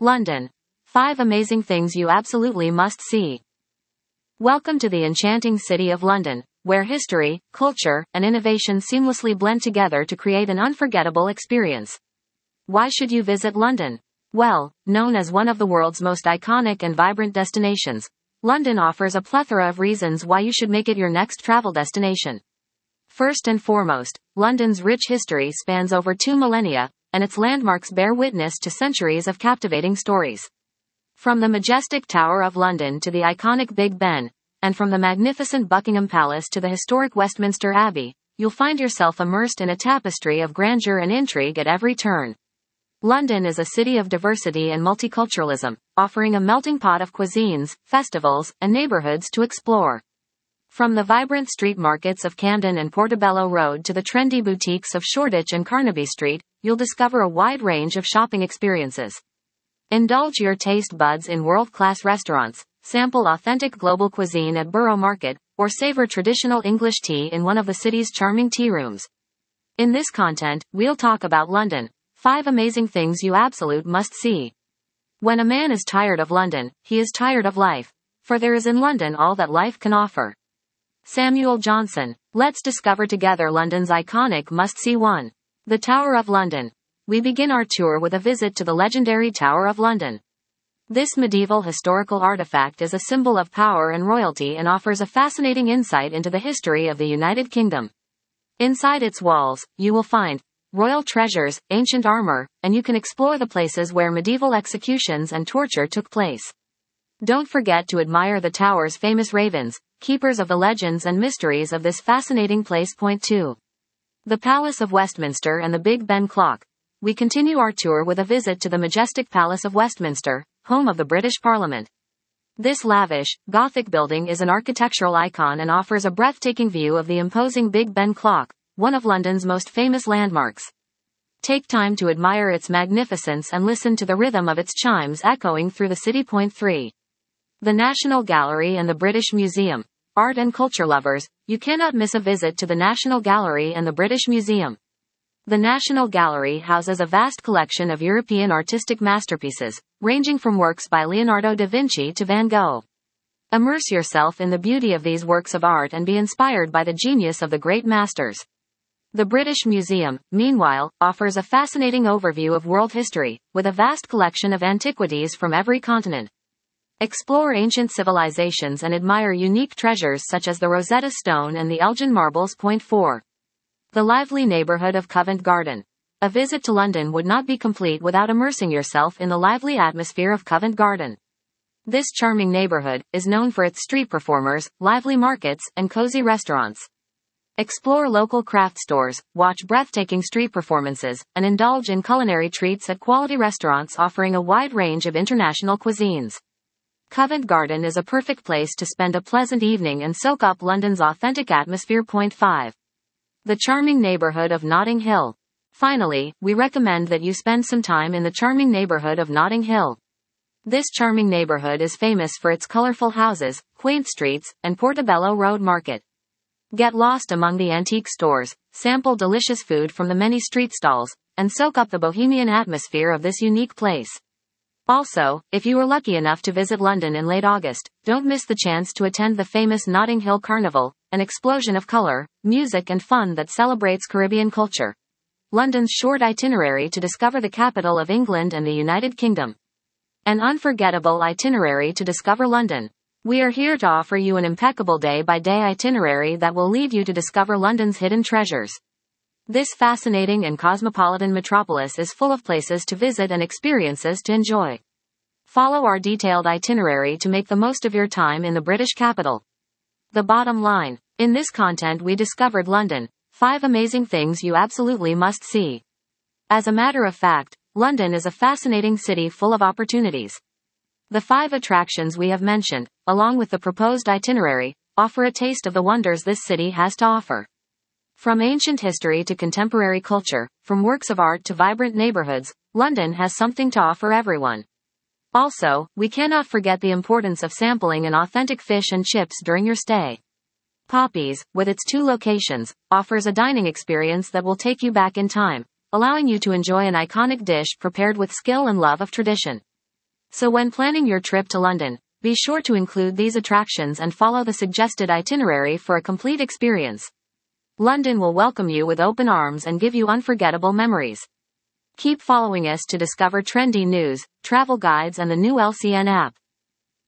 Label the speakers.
Speaker 1: London. 5 amazing things you absolutely must see. Welcome to the enchanting city of London, where history, culture, and innovation seamlessly blend together to create an unforgettable experience. Why should you visit London? Well, known as one of the world's most iconic and vibrant destinations, London offers a plethora of reasons why you should make it your next travel destination. First and foremost, London's rich history spans over 2 millennia, and its landmarks bear witness to centuries of captivating stories. From the majestic Tower of London to the iconic Big Ben, and from the magnificent Buckingham Palace to the historic Westminster Abbey, you'll find yourself immersed in a tapestry of grandeur and intrigue at every turn. London is a city of diversity and multiculturalism, offering a melting pot of cuisines, festivals, and neighborhoods to explore. From the vibrant street markets of Camden and Portobello Road to the trendy boutiques of Shoreditch and Carnaby Street, you'll discover a wide range of shopping experiences. Indulge your taste buds in world-class restaurants, sample authentic global cuisine at Borough Market, or savor traditional English tea in one of the city's charming tea rooms. In this content, we'll talk about London. 5 amazing things you absolute must see. When a man is tired of London, he is tired of life. For there is in London all that life can offer. Samuel Johnson. Let's discover together London's iconic must-see 1. The Tower of London. We begin our tour with a visit to the legendary Tower of London. This medieval historical artifact is a symbol of power and royalty and offers a fascinating insight into the history of the United Kingdom. Inside its walls, you will find royal treasures, ancient armor, and you can explore the places where medieval executions and torture took place. Don't forget to admire the tower's famous ravens, keepers of the legends and mysteries of this fascinating place. Point 2. The Palace of Westminster and the Big Ben Clock. We continue our tour with a visit to the majestic Palace of Westminster, home of the British Parliament. This lavish, Gothic building is an architectural icon and offers a breathtaking view of the imposing Big Ben Clock, one of London's most famous landmarks. Take time to admire its magnificence and listen to the rhythm of its chimes echoing through the city. Point 3. The National Gallery and the British Museum. Art and culture lovers, you cannot miss a visit to the National Gallery and the British Museum. The National Gallery houses a vast collection of European artistic masterpieces, ranging from works by Leonardo da Vinci to Van Gogh. Immerse yourself in the beauty of these works of art and be inspired by the genius of the great masters. The British Museum, meanwhile, offers a fascinating overview of world history, with a vast collection of antiquities from every continent. Explore ancient civilizations and admire unique treasures such as the Rosetta Stone and the Elgin Marbles. Point 4. The lively neighborhood of Covent Garden. A visit to London would not be complete without immersing yourself in the lively atmosphere of Covent Garden. This charming neighborhood is known for its street performers, lively markets, and cozy restaurants. Explore local craft stores, watch breathtaking street performances, and indulge in culinary treats at quality restaurants offering a wide range of international cuisines. Covent Garden is a perfect place to spend a pleasant evening and soak up London's authentic atmosphere. Point 5. The charming neighborhood of Notting Hill. Finally, we recommend that you spend some time in the charming neighborhood of Notting Hill. This charming neighborhood is famous for its colorful houses, quaint streets, and Portobello Road Market. Get lost among the antique stores, sample delicious food from the many street stalls, and soak up the bohemian atmosphere of this unique place. Also, if you were lucky enough to visit London in late August, don't miss the chance to attend the famous Notting Hill Carnival, an explosion of color, music and fun that celebrates Caribbean culture. London's short itinerary to discover the capital of England and the United Kingdom. An unforgettable itinerary to discover London. We are here to offer you an impeccable day-by-day itinerary that will lead you to discover London's hidden treasures. This fascinating and cosmopolitan metropolis is full of places to visit and experiences to enjoy. Follow our detailed itinerary to make the most of your time in the British capital. The bottom line. In this content we discovered London. 5 amazing things you absolutely must see. As a matter of fact, London is a fascinating city full of opportunities. The 5 attractions we have mentioned, along with the proposed itinerary, offer a taste of the wonders this city has to offer. From ancient history to contemporary culture, from works of art to vibrant neighborhoods, London has something to offer everyone. Also, we cannot forget the importance of sampling an authentic fish and chips during your stay. Poppy's, with its 2 locations, offers a dining experience that will take you back in time, allowing you to enjoy an iconic dish prepared with skill and love of tradition. So when planning your trip to London, be sure to include these attractions and follow the suggested itinerary for a complete experience. London will welcome you with open arms and give you unforgettable memories. Keep following us to discover trendy news, travel guides, and the new LCN app.